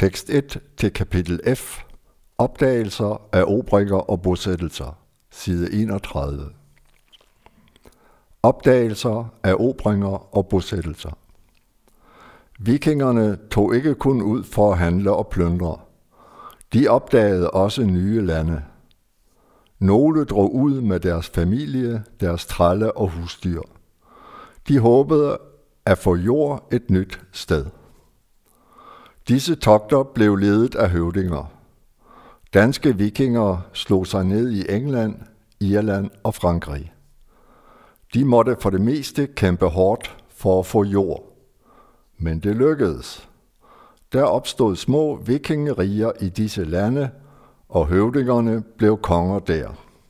Tekst 1 til kapitel F. Opdagelser, erobringer og bosættelser. Side 31. Opdagelser, erobringer og bosættelser. Vikingerne tog ikke kun ud for at handle og plyndre. De opdagede også nye lande. Nogle drog ud med deres familie, deres trælle og husdyr. De håbede at få jord et nyt sted. Disse togter blev ledet af høvdinger. Danske vikinger slog sig ned i England, Irland og Frankrig. De måtte for det meste kæmpe hårdt for at få jord. Men det lykkedes. Der opstod små vikingeriger i disse lande, og høvdingerne blev konger der.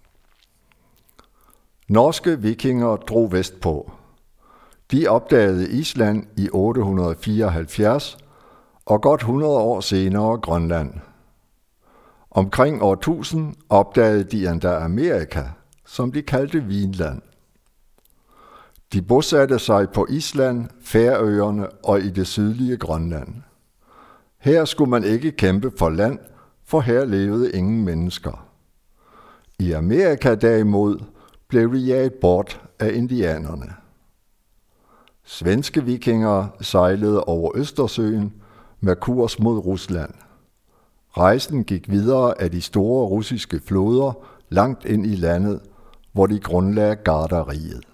Norske vikinger drog vestpå. De opdagede Island i 874 og godt 100 år senere Grønland. Omkring år 1000 opdagede de endda Amerika, som de kaldte Vinland. De bosatte sig på Island, Færøerne og i det sydlige Grønland. Her skulle man ikke kæmpe for land, for her levede ingen mennesker. I Amerika derimod blev de jaget bort af indianerne. Svenske vikinger sejlede over Østersøen med kurs mod Rusland. Rejsen gik videre af de store russiske floder langt ind i landet, hvor de grundlagde Garderiget.